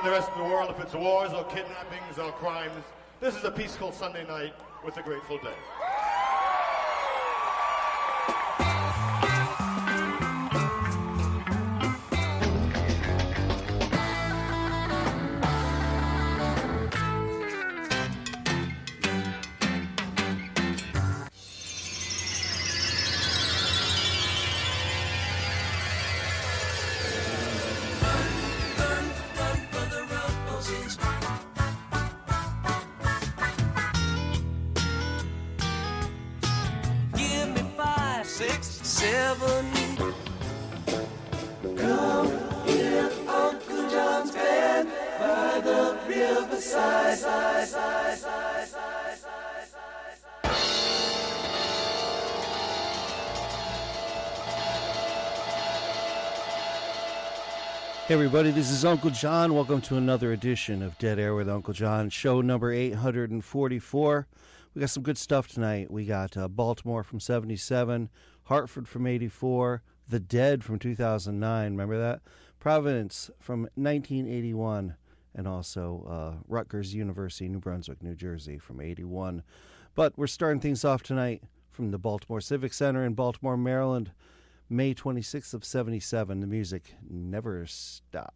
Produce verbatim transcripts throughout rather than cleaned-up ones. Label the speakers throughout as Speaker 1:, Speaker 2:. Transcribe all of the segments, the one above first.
Speaker 1: the rest of the world if it's wars or kidnappings or crimes. This is a peaceful Sunday night with the Grateful Dead.
Speaker 2: Seven. Come hear Uncle John's band by the riverside. Side, side, side, side, side, side.
Speaker 3: Hey everybody, this is Uncle John. Welcome to another edition of Dead Air with Uncle John, show number eight hundred forty-four. We got some good stuff tonight. We got uh, Baltimore from seventy-seven, Hartford from eighty-four, The Dead from two thousand nine, remember that? Providence from nineteen eighty-one, and also uh, Rutgers University, New Brunswick, New Jersey from eighty-one. But we're starting things off tonight from the Baltimore Civic Center in Baltimore, Maryland, May twenty-sixth of seventy-seven. The music never stopped.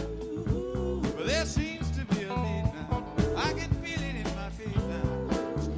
Speaker 4: There seems to be a need now. I can feel it in my feet now.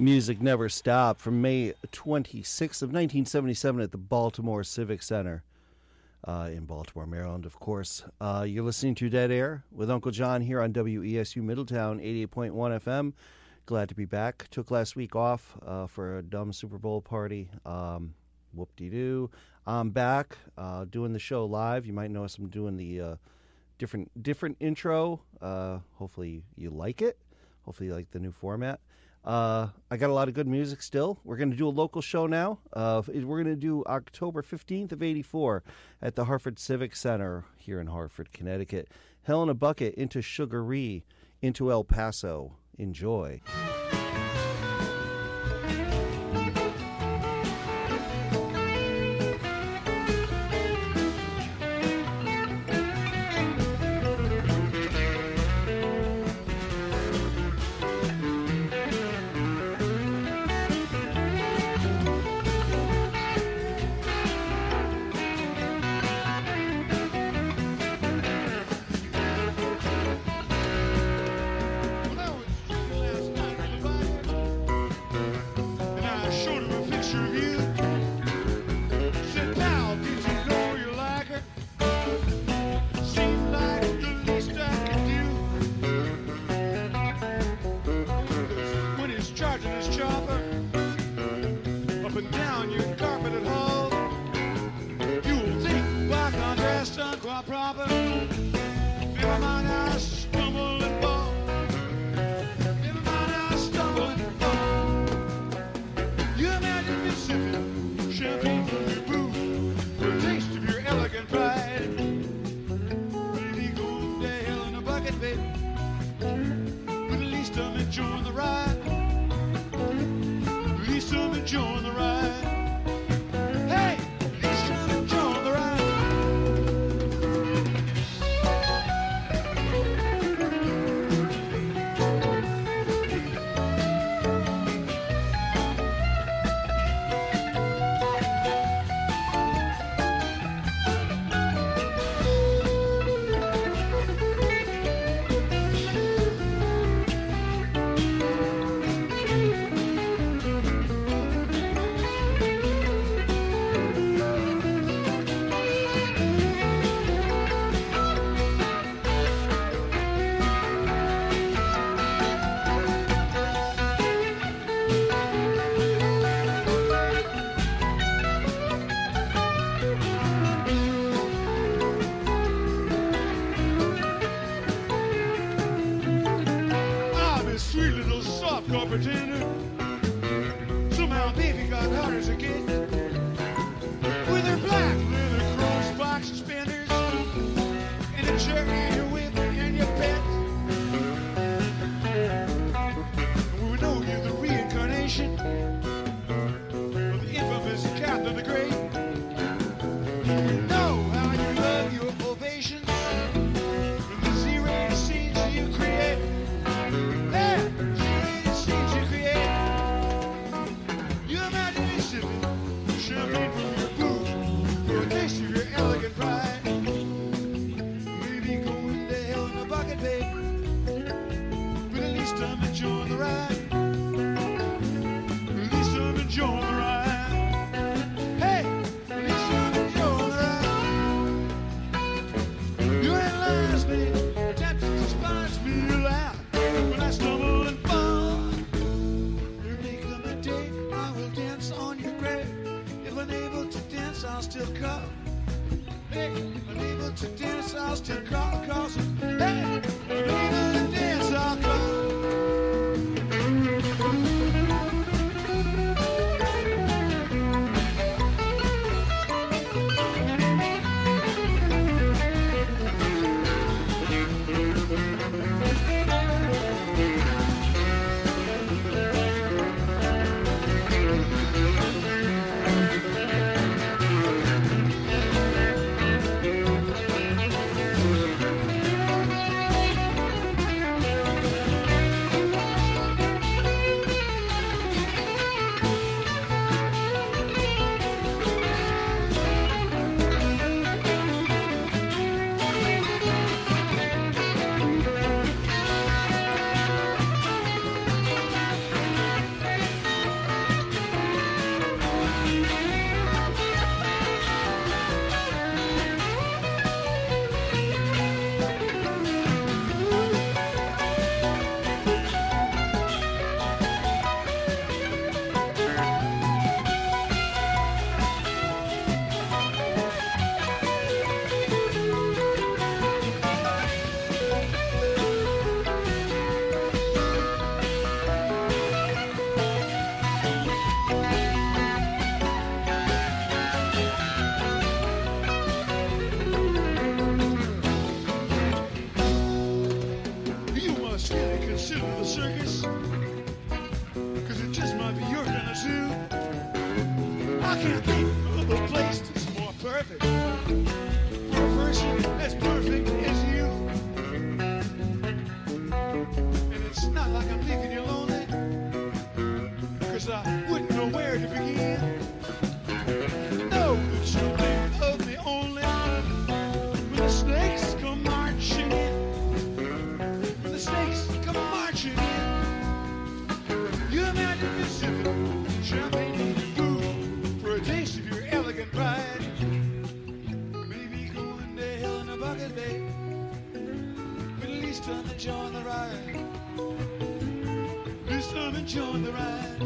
Speaker 3: Music Never Stopped from May twenty-sixth of nineteen seventy-seven at the Baltimore Civic Center uh, in Baltimore, Maryland, of course. Uh, you're listening to Dead Air with Uncle John here on W E S U Middletown, eighty-eight point one F M. Glad to be back. Took last week off uh, for a dumb Super Bowl party. Um, whoop-de-doo. I'm back uh, doing the show live. You might notice I'm doing the uh, different different intro. Uh, hopefully you like it. Hopefully you like the new format. Uh, I got a lot of good music still. We're going to do a local show now. Uh, we're going to do October fifteenth of eighty-four at the Hartford Civic Center here in Hartford, Connecticut. Hell in a Bucket into Sugaree, into El Paso. Enjoy.
Speaker 4: can't think of a place that's more perfect for a person as perfect as you. And it's not like I'm leaving you lonely, 'cause I wouldn't know where to begin. Know that you love me only when the snakes come marching in. When the snakes come marching in. You're mad at Pacific, champagne and food for a taste of your elegant pride. Maybe going to hell in a bucket, babe, but at least I'm enjoying the ride. At least I'm enjoying the ride.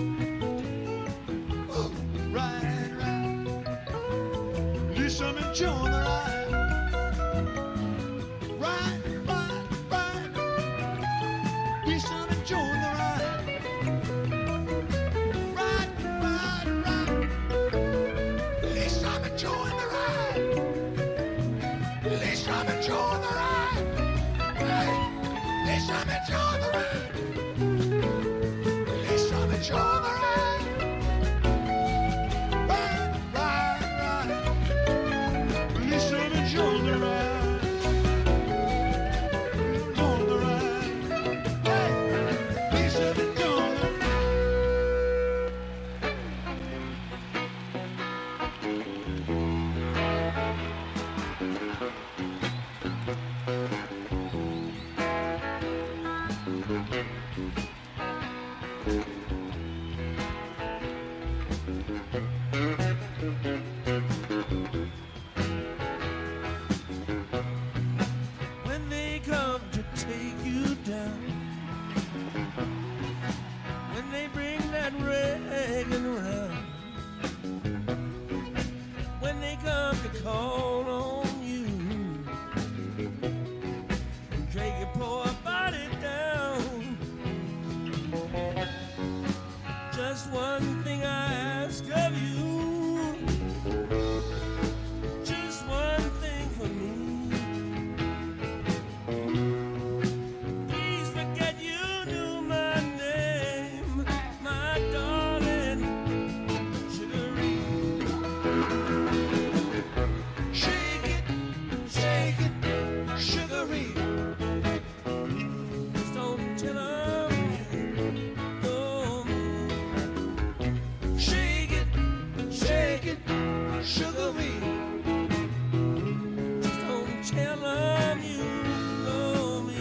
Speaker 4: Oh, ride, ride. At least I'm enjoying the ride. Ride, ride, ride. At least I'm enjoying the ride. Ride, ride, ride. At least I'm enjoying the ride. At least I'm enjoying the ride. Hey, at least I'm enjoying the ride. At least I'm enjoying the ride. Ride, ride, ride. At least I'm enjoying the ride. Enjoying the ride. Hey, at least I'm enjoying the ride. When they come to take you down, when they bring that Reagan around, when they come to call on you, take your poor body down. Just one thing I ask of you, just one thing for me. Please forget you knew my name, my darling Sugaree. Shake it, shake it, Sugaree. Just don't tell 'em you know me. Shake it, shake it, Sugaree. Just don't tell 'em you know me.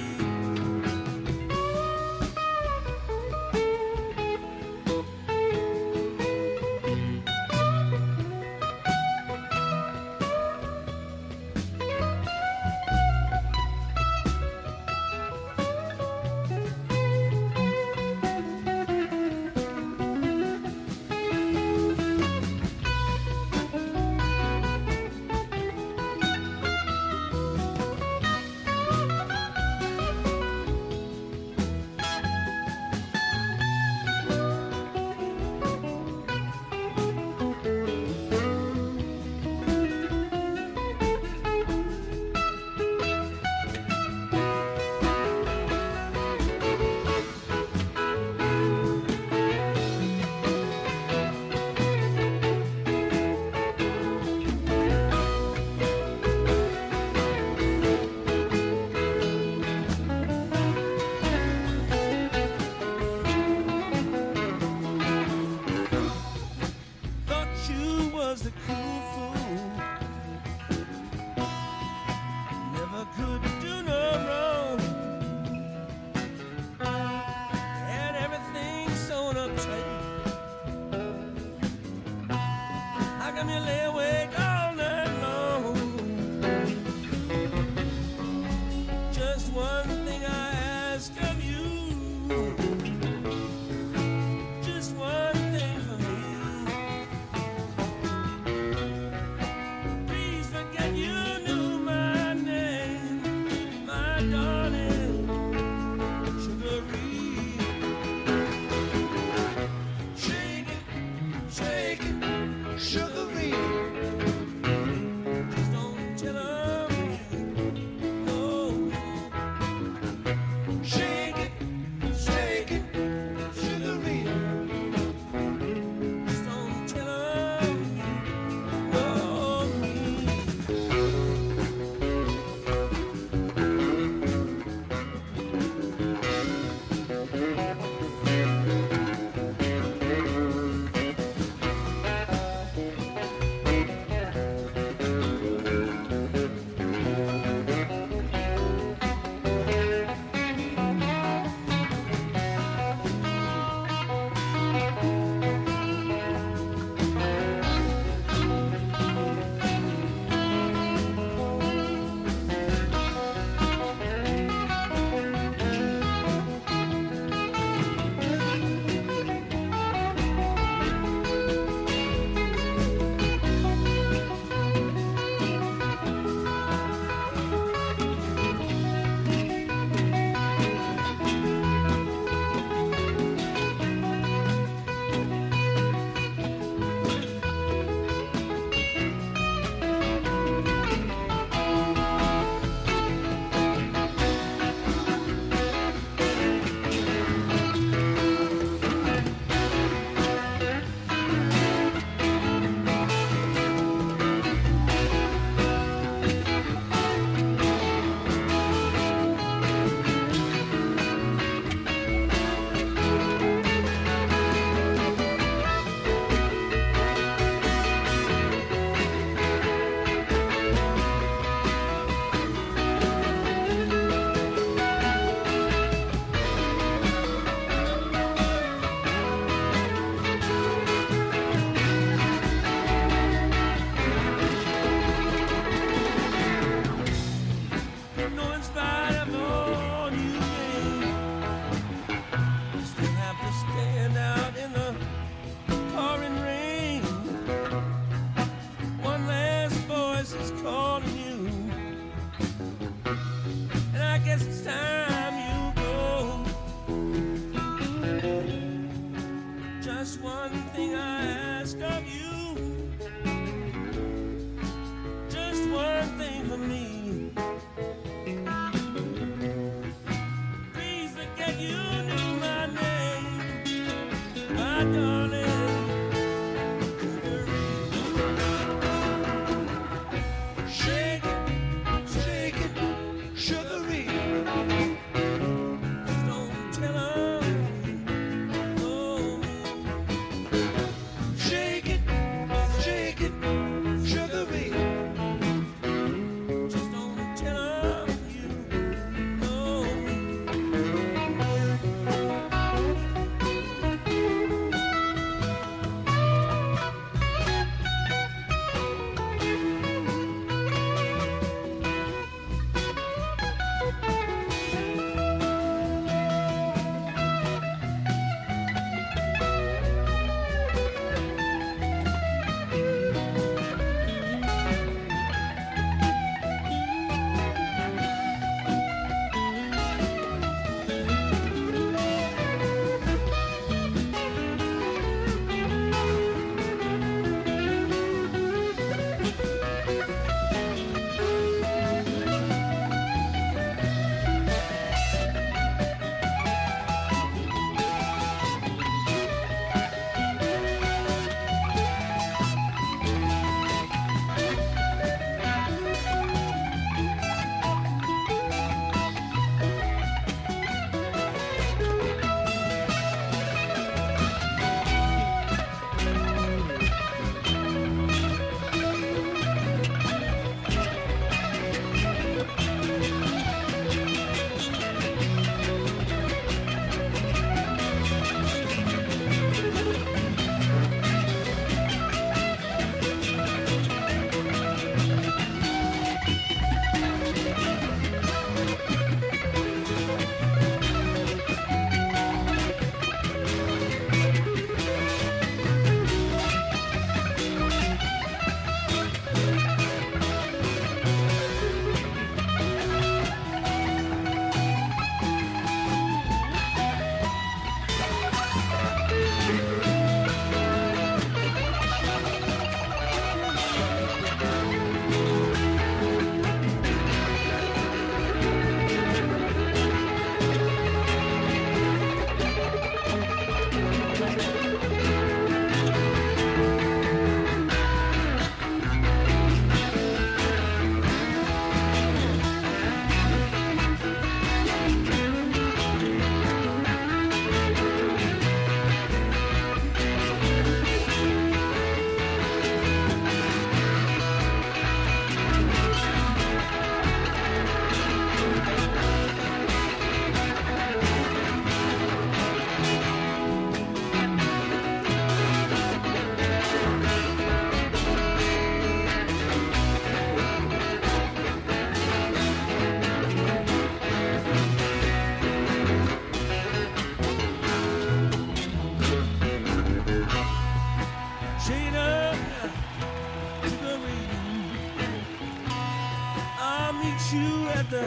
Speaker 2: you at the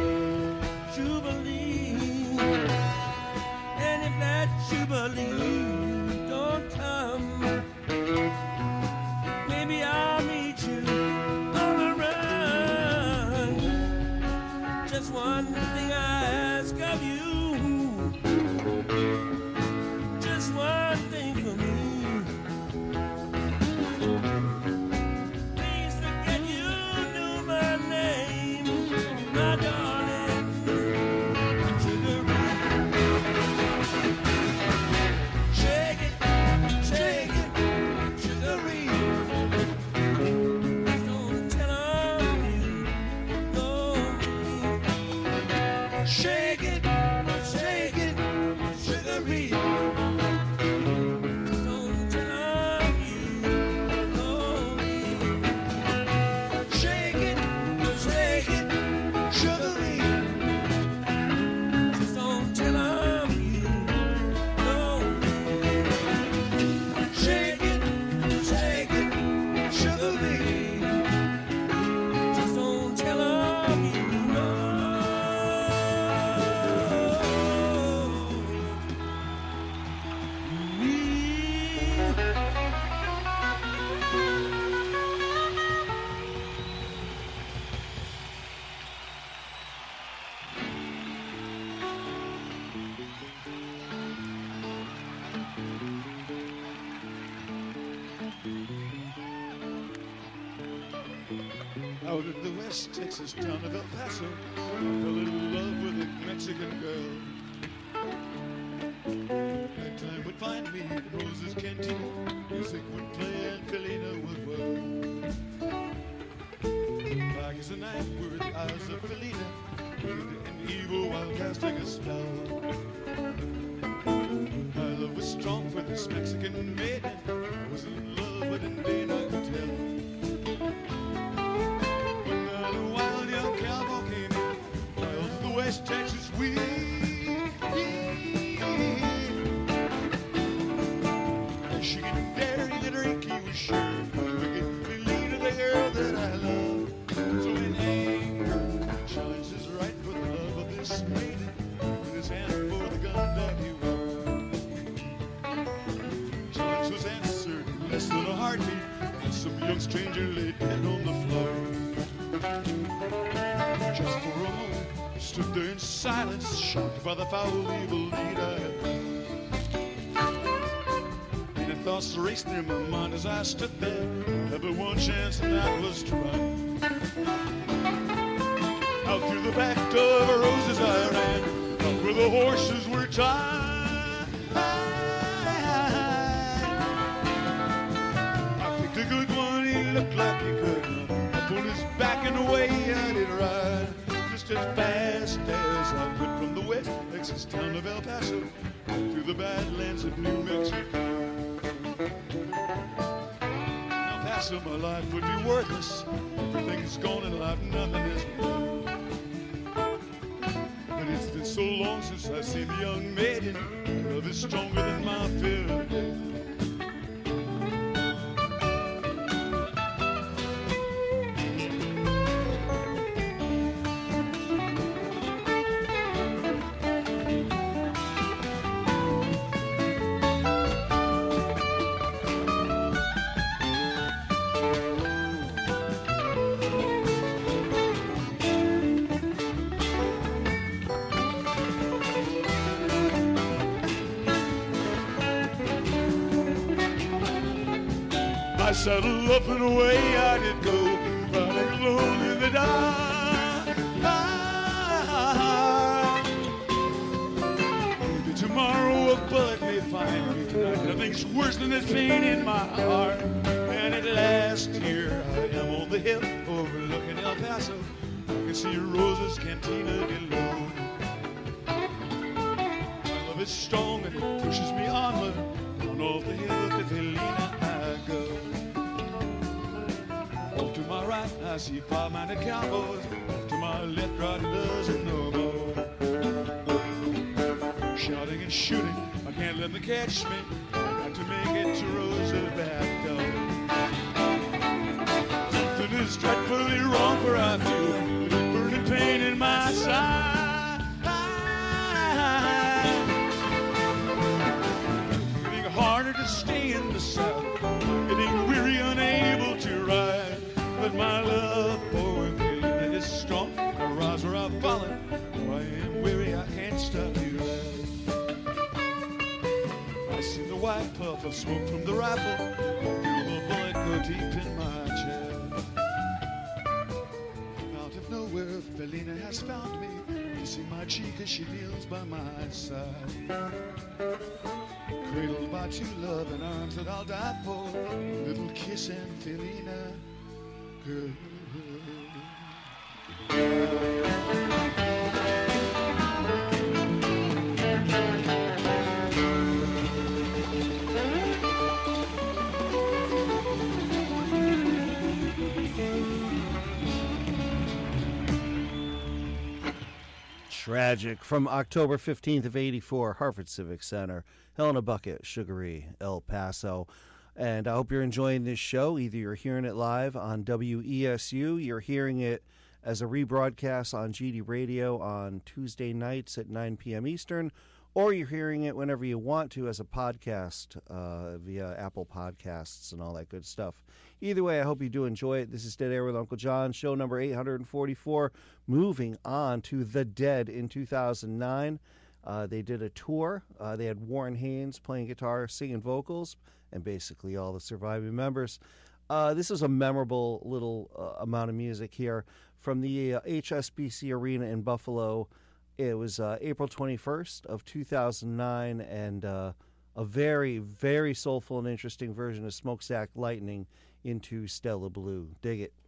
Speaker 2: Jubilee. And if that Jubilee don't come, maybe I'll meet you on the run. Just one thing I ask of you, just one thing for me. Please forget you knew my name, my darling. Shake it, shake it, sugaree. Don't tell 'em you know me. Shake it, shake it, sugaree. Don't tell 'em you know me. Shake it, shake it, sugaree. Don't tell 'em you know me. Shake it, shake it, sugaree. Just don't tell 'em you know me.
Speaker 4: Out in the West Texas town of El Paso, I fell in love with a Mexican girl. That time would find me at Rose's Cantina. Music would play and Felina would whirl. Black as the night were the eyes of Felina, wicked and evil while casting a spell. My love was strong for this Mexican maiden. I was in love, but in vain I could tell. Wild young cowboy came in, wild to the West Texas weed. She could dare you to drink, he was sure. Wicked Felina, the girl that I love. So in anger, challenged his right for the love of this maiden. With his hand for the gun that he wore. Challenge was answered in less than a heartbeat, and some young stranger lay dead on the floor. Just for a moment, stood there in silence, shocked by the foul evil deed I had done. Many thoughts raced through my mind as I stood there. I had but one chance, and that was to run. Out through the back door of Rose's I ran, out where the horses were tied. I picked a good one, he looked like he could. On his back and away I did ride, just as fast as I could from the West Texas town of El Paso, right through the badlands of New Mexico. El Paso, my life would be worthless. Everything's gone in life, nothing is new. But it's been so long since I've seen the young maiden. Love is stronger than my fear of death. I saddled up and away I did go, riding alone in the dark. Maybe tomorrow a bullet may find me. Tonight nothing's worse than this pain in my heart. And at last here I am on the hill overlooking El Paso. I can see Rose's Cantina below. My love is strong and it pushes me onward. Down off the hill to Felina I go. Off to my right I see five-minded cowboys. Off to my left right a dozen no more. Shouting and shooting, I can't let them catch me. I got to make it to Rose's back door. Something is dreadfully wrong, for I feel the burning has found me, kissing my cheek as she kneels by my side. Cradled by two loving arms that I'll die for, little kissing Felina girl.
Speaker 3: Tragic from October fifteenth of eighty-four, Hartford Civic Center, Helena Bucket, Sugary, El Paso. And I hope you're enjoying this show. Either you're hearing it live on W E S U, you're hearing it as a rebroadcast on G D Radio on Tuesday nights at nine p.m. Eastern, or you're hearing it whenever you want to as a podcast uh, via Apple Podcasts and all that good stuff. Either way, I hope you do enjoy it. This is Dead Air with Uncle John, show number eight hundred forty-four. Moving on to The Dead in two thousand nine. Uh, they did a tour. Uh, they had Warren Haynes playing guitar, singing vocals, and basically all the surviving members. Uh, this is a memorable little uh, amount of music here from the uh, H S B C Arena in Buffalo. It was uh, April twenty-first of two thousand nine, and uh, a very, very soulful and interesting version of Smokestack Lightning into Stella Blue. Dig it.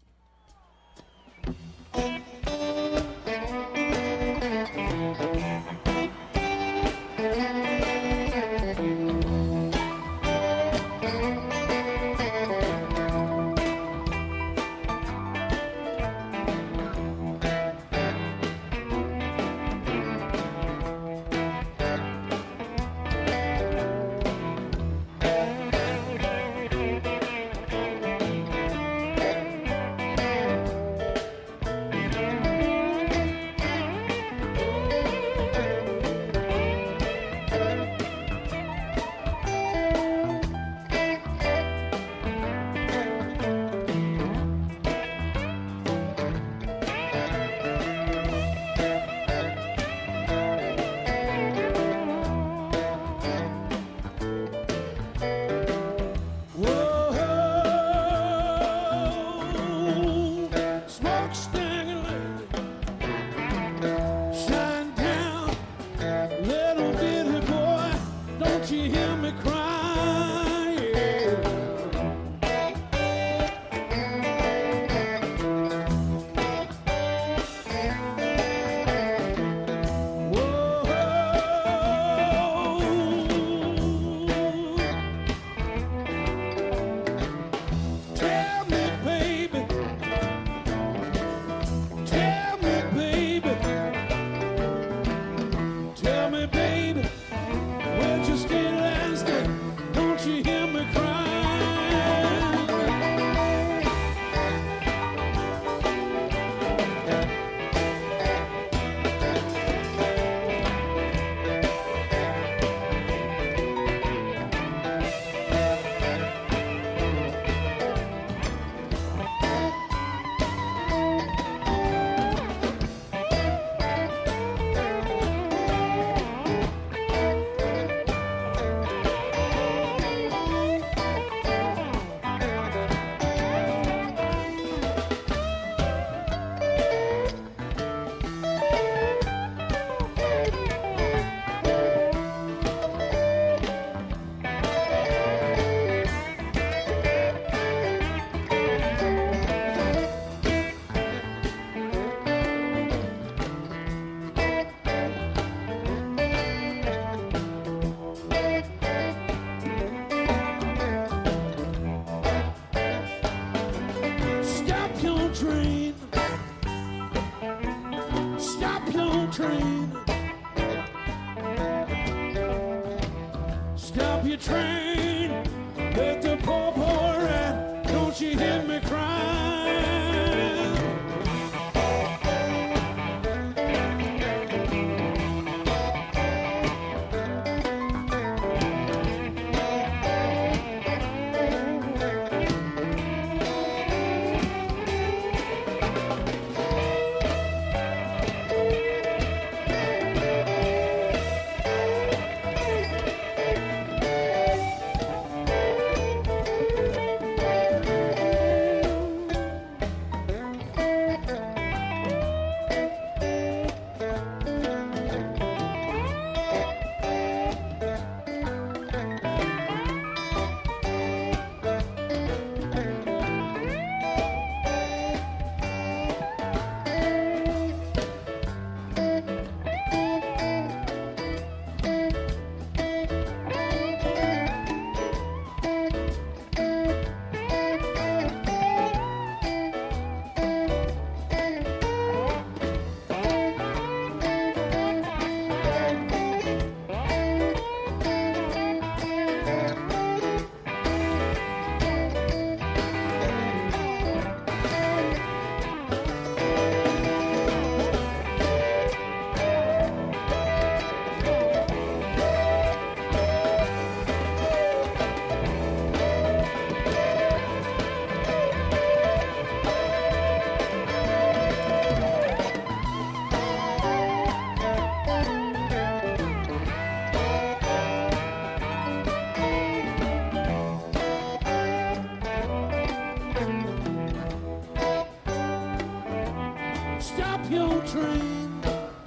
Speaker 5: Stop your train.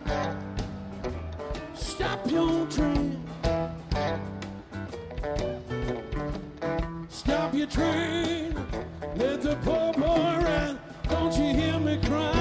Speaker 5: Stop your train. Stop your train. Let the poor boy ride. Don't you hear me crying?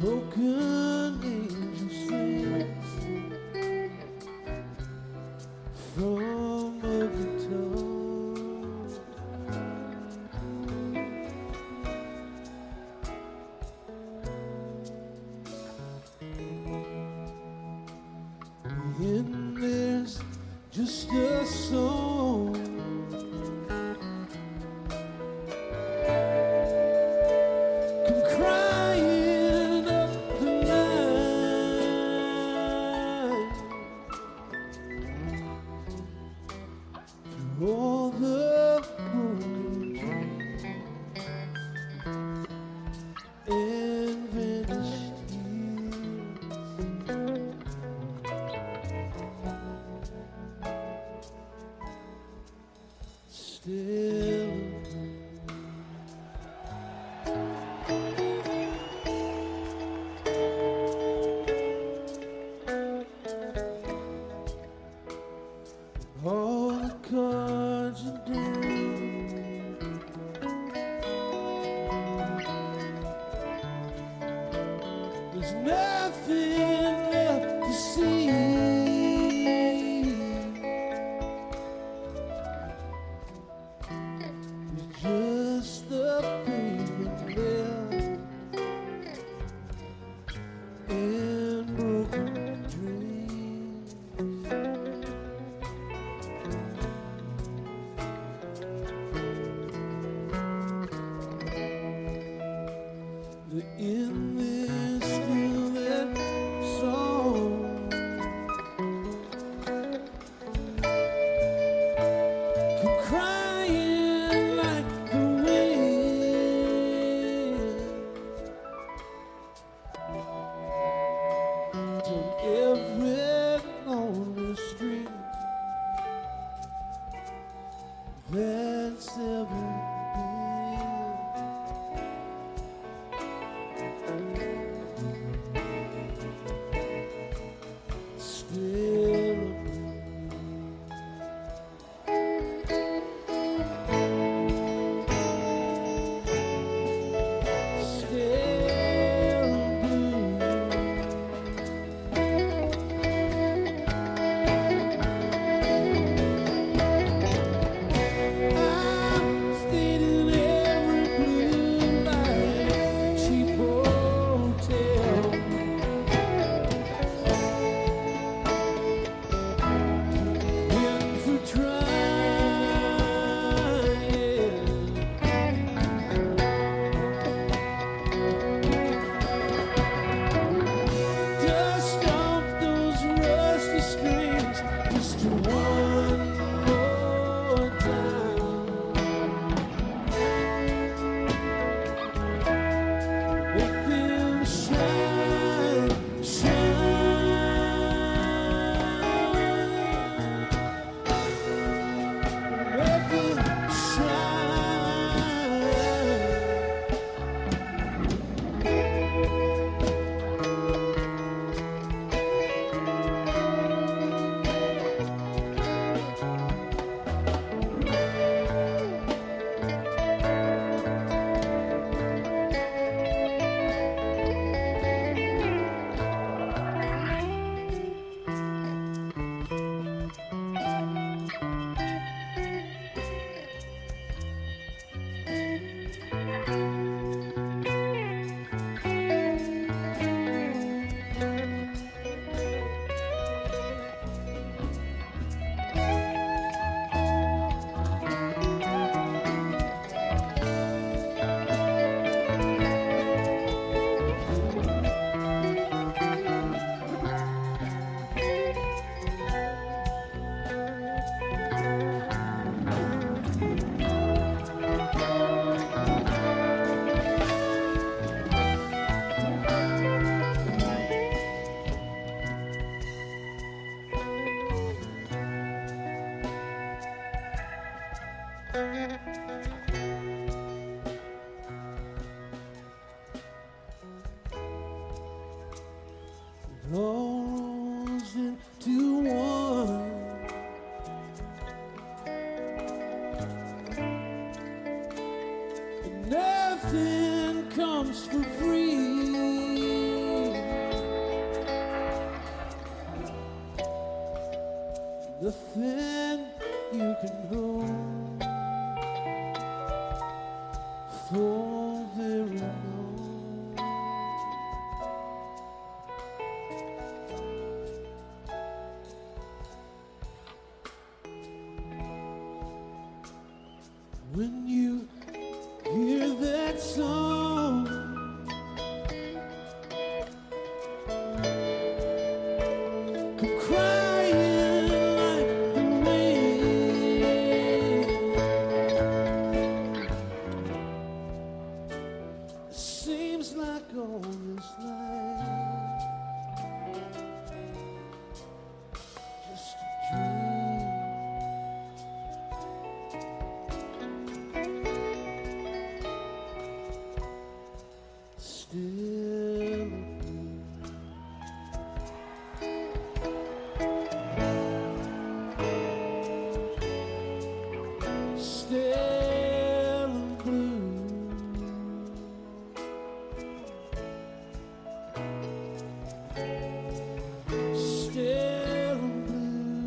Speaker 5: broken angel sings from a guitar. And there's just a song come crying up the line through all the broken dreams and vanished years. Still all the cards are down. There's nothing left to see. Just the pavement left and broken dreams. The in this still that song come crying like the wind to every lonely street that's ever been. Still dust off those rusty strings just one more time. Make them shine, shine. Make them shine. Rolls into one. And nothing comes for free. nothing you can hold for very long. When you hear that song, come crying like the rain. It seems like all this life just a dream. Still Still blue. Still blue.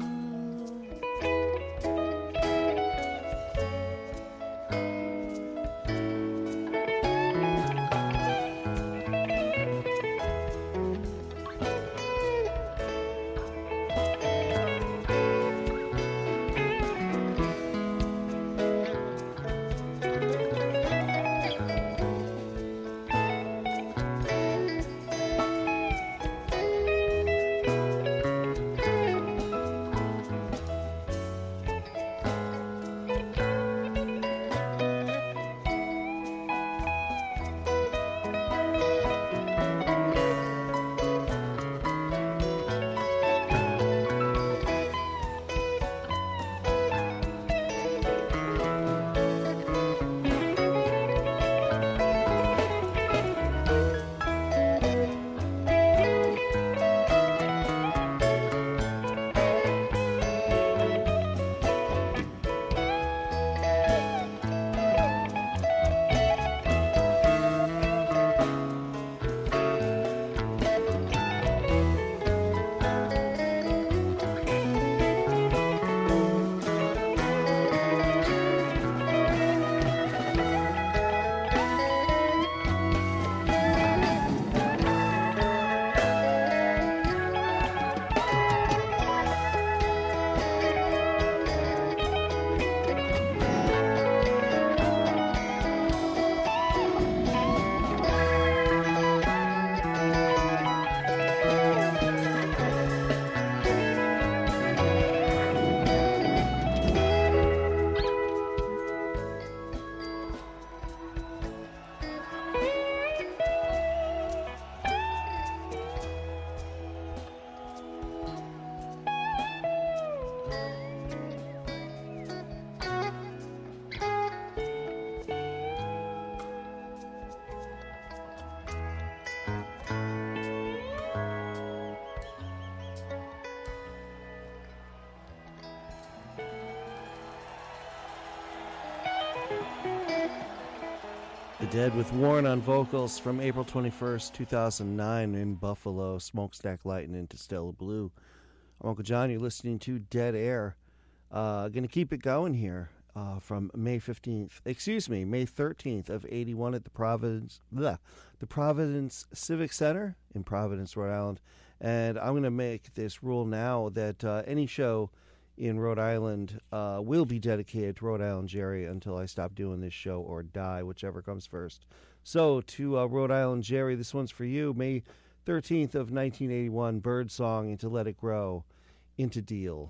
Speaker 3: The Dead with Warren on vocals from April twenty-first, two thousand nine in Buffalo, Smokestack Lightning to Stella Blue. I'm Uncle John, you're listening to Dead Air. Uh, going to keep it going here uh, from May fifteenth, excuse me, May thirteenth of eighty-one at the Providence, bleh, the Providence Civic Center in Providence, Rhode Island. And I'm going to make this rule now that uh, any show in Rhode Island uh, will be dedicated to Rhode Island Jerry until I stop doing this show or die, whichever comes first. So to uh, Rhode Island Jerry, this one's for you. May thirteenth of nineteen eighty-one, Bird Song, Into Let It Grow, Into Deal.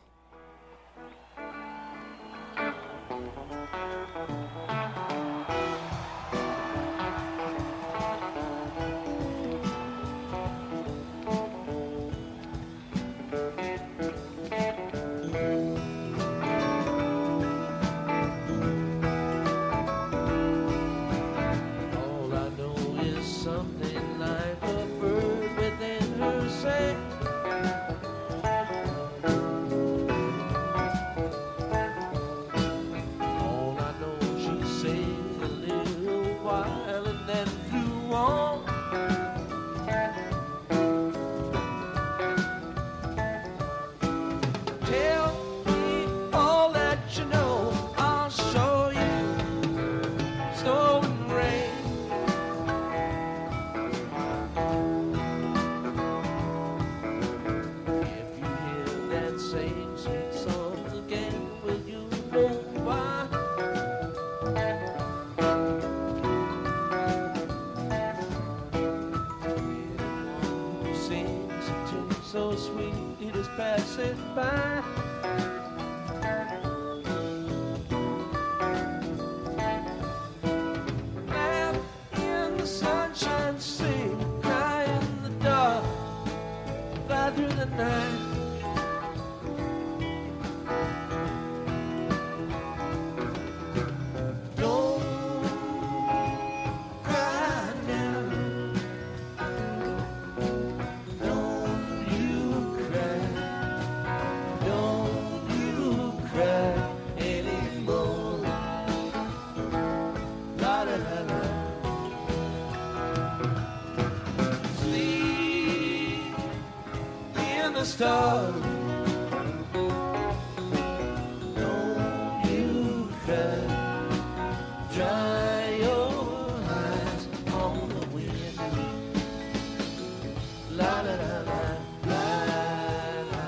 Speaker 2: Tell so sweet, it is passing by. Laugh in the sunshine, sing, cry in the dark, fly through the night. Stars. Don't you cry, dry your eyes on the wind. La la la la la la.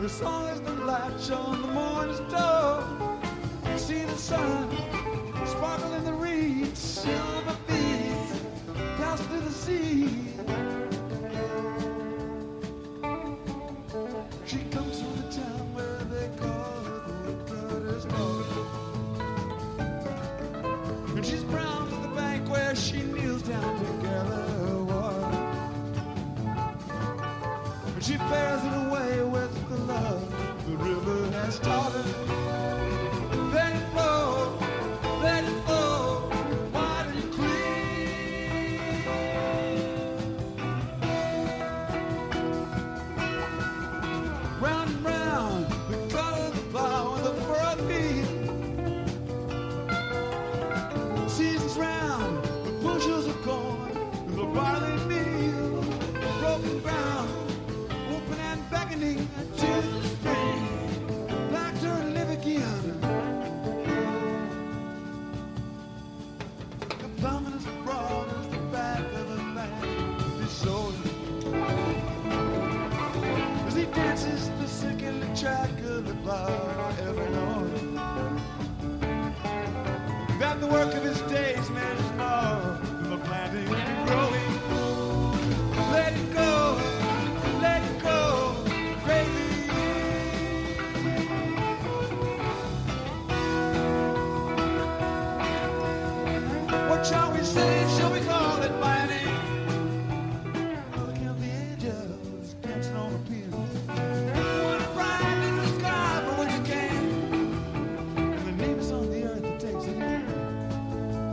Speaker 5: As long as the light shone the morning's door, see the sun sparkle in the reeds, silver beads pass through the sea. She comes from the town where they call her the woodcutter's daughter, and she's brown to the bank where she kneels down to gather water. And she bears it away with the love the river has taught her. Let it flow, let it flow, wide and clean. Round and round, the color of the plow and the furrowed feet. Seasons round, the bushels of corn and the barley meal. Broken ground, open and beckoning to the spring. Like to live again. The plowman is broad as the back of a man. His shoulder as he dances the circular track of the plow every morning. That the work of his days measures more than the planting and growing. Let it go, let it go, crazy. What shall we say? Shall we call it by name? Look at the angels dancing on the pier. What a bright in the sky for which it came. And the name is on the earth that takes it in.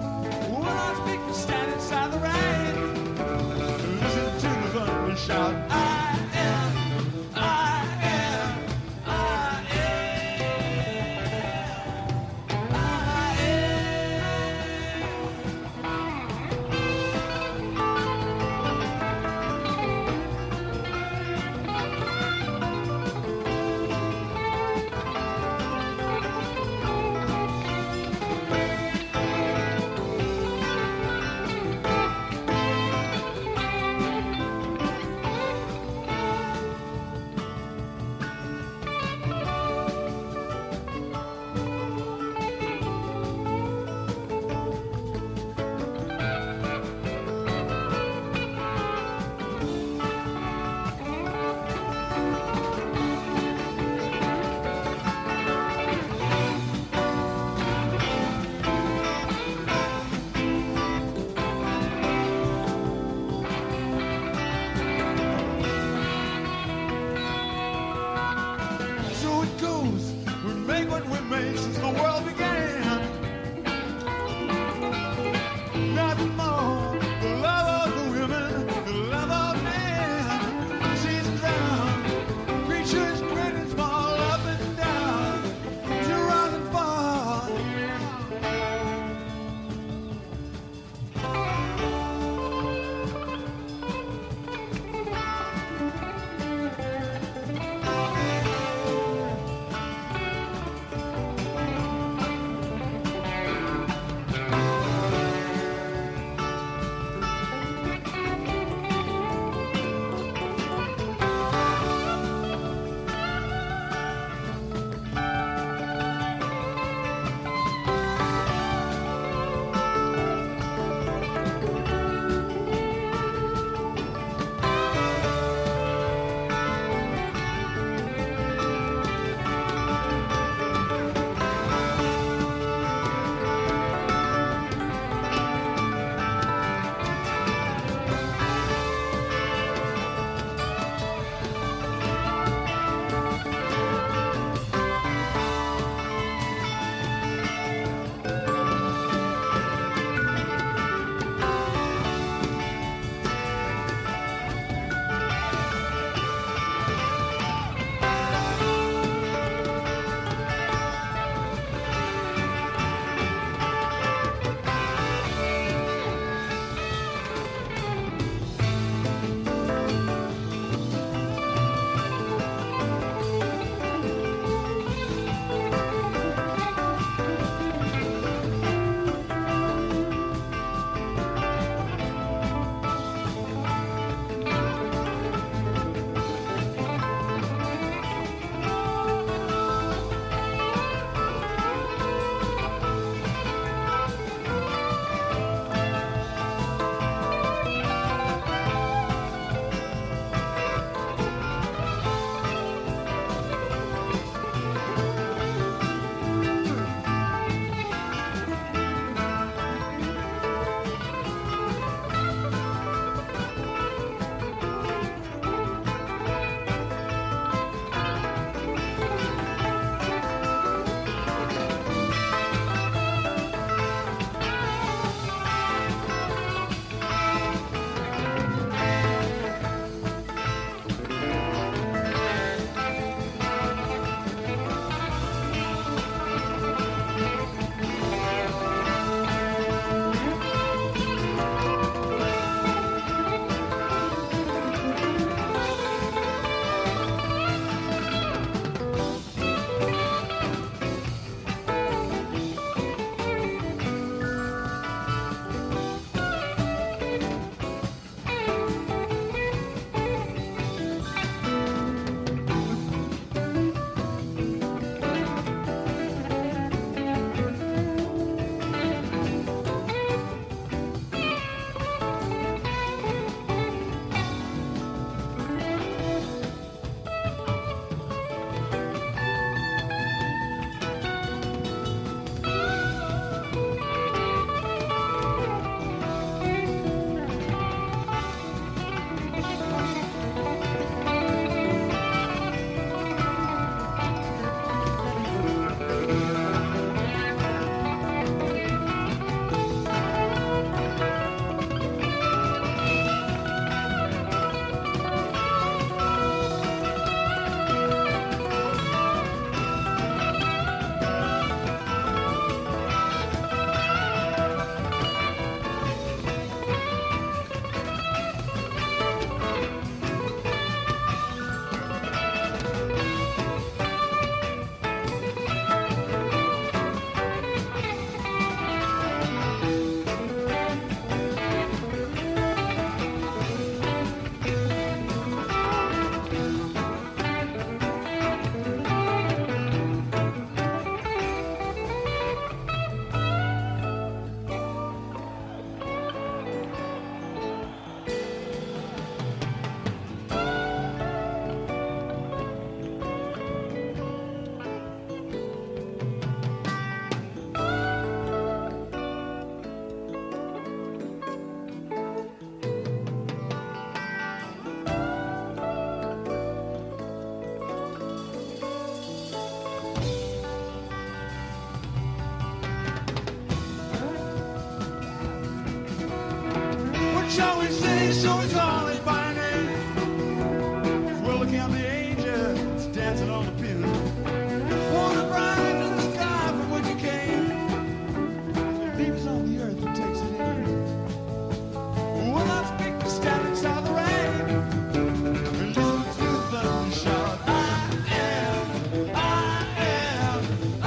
Speaker 5: shall we say, so we call it by name. Well, look out the angel, it's dancing on the pew. Wanna bright in the sky from which you came. Leaves on the earth and takes it in. Well, I speak to stand inside the rain. And listen to the thunder shout. I am, I am, I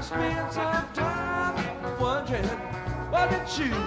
Speaker 5: spend some time wondering what to choose.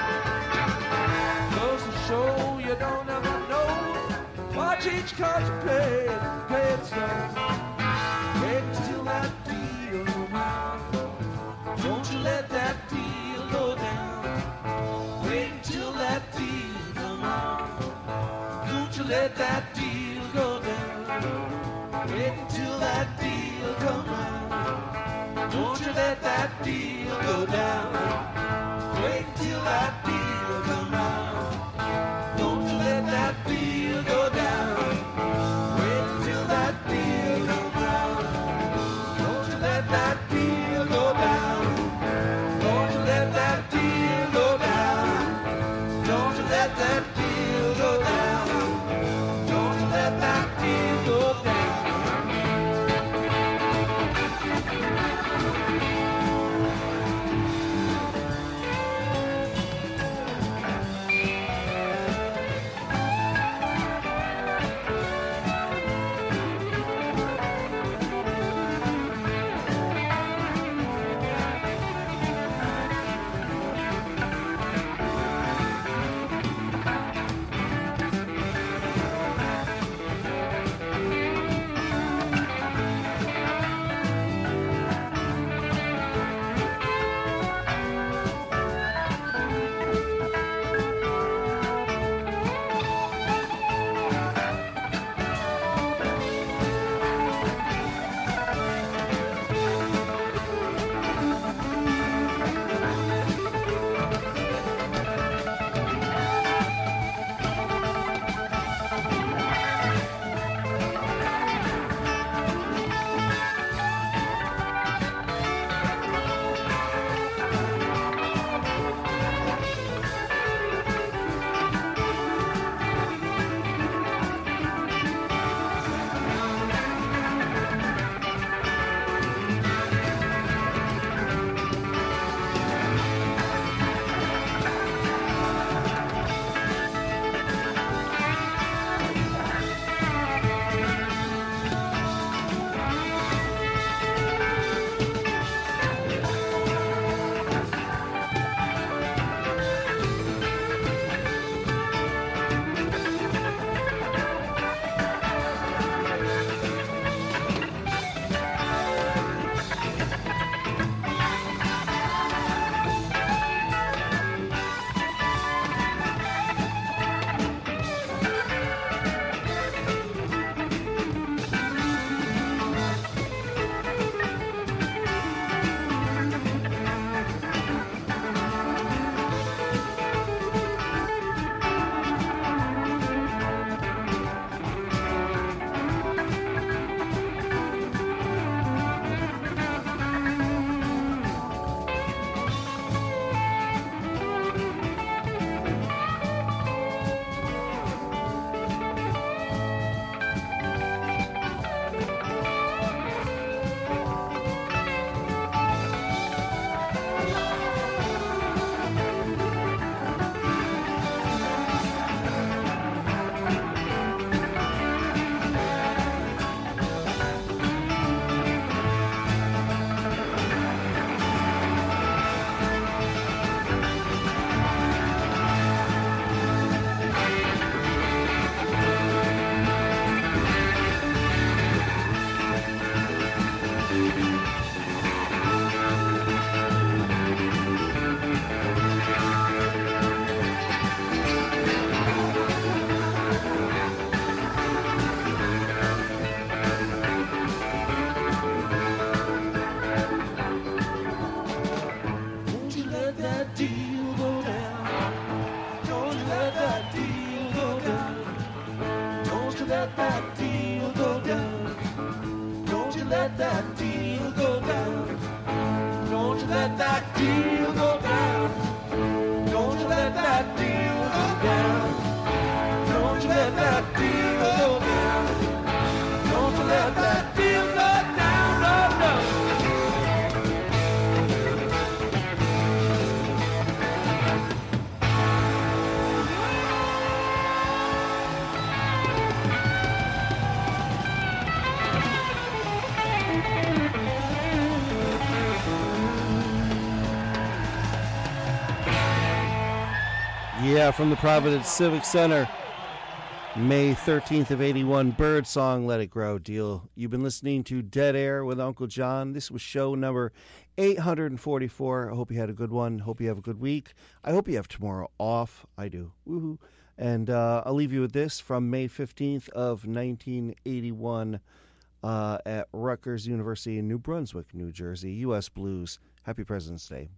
Speaker 5: Goes to show you don't ever know. Watch each card you play, play it slow. Wait until that deal goes down. Don't you let that deal go down. Wait until that deal comes on. Don't you let that deal go down. Wait until that deal comes on. Don't you let that deal go down. Wait until that deal comes on. Don't you let that deal go down. Wait until that deal comes on. Don't you let that deal go down. Don't you let that deal go down. Don't you let that deal go down. Don't you let that deal go down. let that deal go down. Don't you let that deal go down. Don't you let that deal go down. Don't you let that deal go down. Don't you let that deal go down. Don't you let that deal go down. No, no.
Speaker 3: Yeah, from the Providence Civic Center. May thirteenth of eighty-one, Bird Song, Let It Grow deal. You've been listening to Dead Air with Uncle John. This was show number eight hundred forty-four. I hope you had a good one. Hope you have a good week. I hope you have tomorrow off. I do. Woohoo. And uh, I'll leave you with this from May fifteenth of nineteen eighty-one uh, at Rutgers University in New Brunswick, New Jersey. U S Blues. Happy President's Day.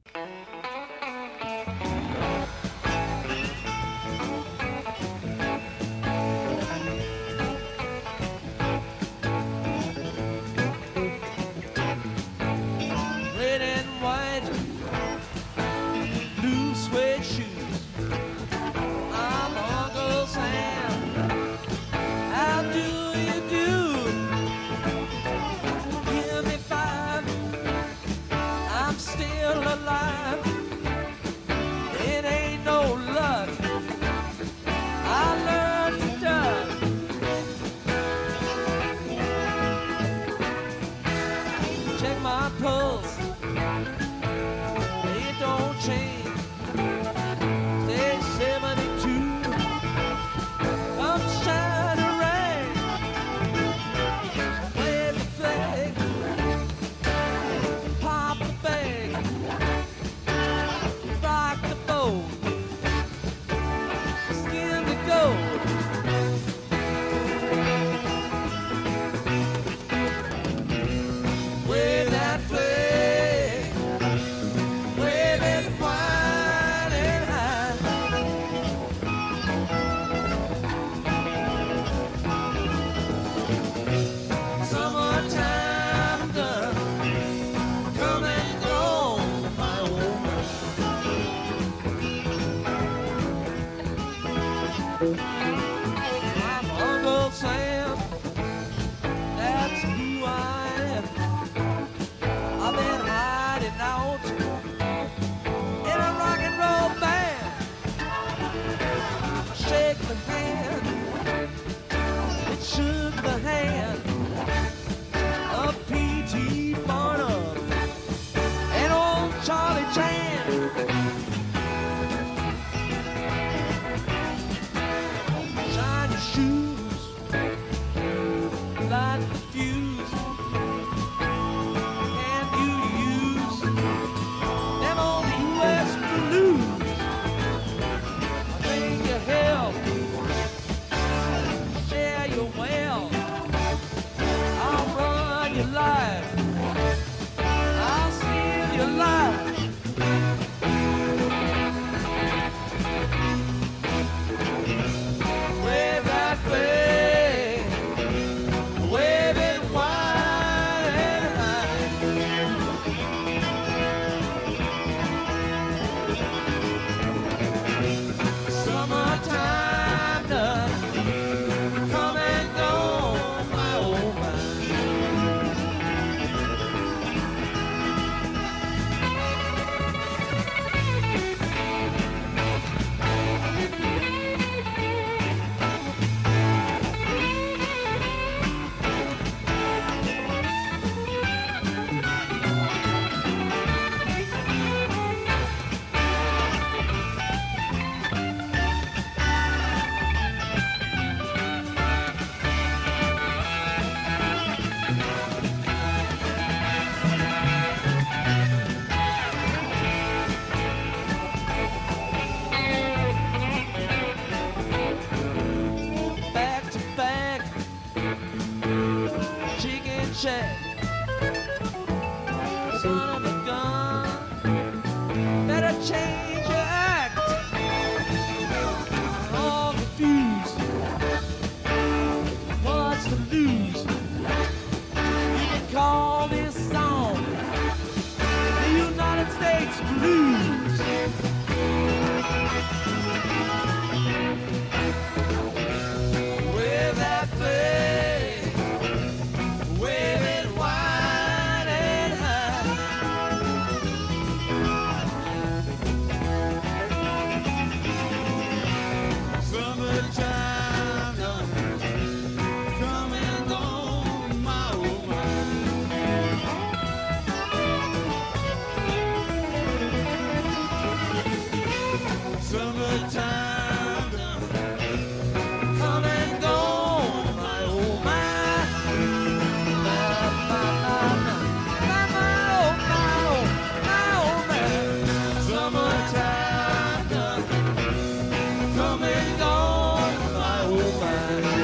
Speaker 5: Summertime come and go, my oh my, my my my my my oh my oh my oh my. Summertime come and go, my oh my.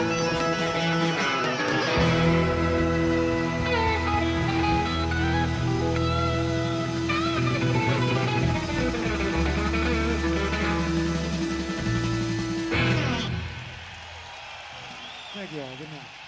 Speaker 5: Thank you all. Good night.